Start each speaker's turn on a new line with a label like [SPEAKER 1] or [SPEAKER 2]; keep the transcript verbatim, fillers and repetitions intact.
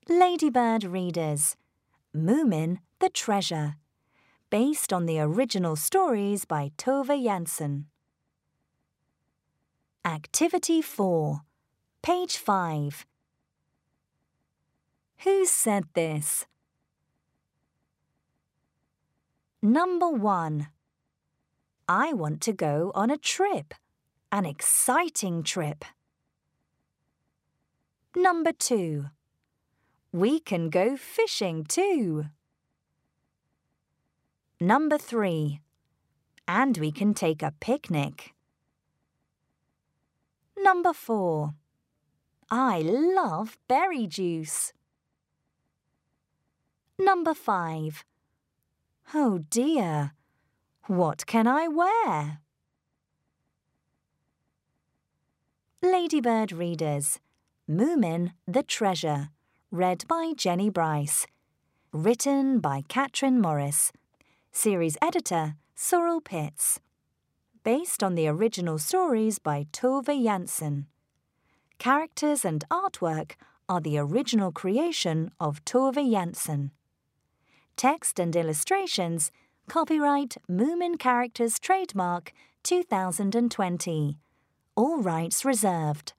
[SPEAKER 1] Ladybird readers, Moomin the Treasure, based on the original stories by Tove Jansson. Activity four, page five. Who said this? Number one. I want to go on a trip, an exciting trip. Number two. We can go fishing too. Number three. And we can take a picnic. Number four. I love berry juice. Number five. Oh dear, what can I wear? Ladybird readers, Moomin the Treasure, read by Jenny Bryce. Written by Katrin Morris. Series editor, Sorrel Pitts. Based on the original stories by Tove Jansson. Characters and artwork are the original creation of Tove Jansson. Text and illustrations, copyright Moomin Characters Trademark two thousand twenty. All rights reserved.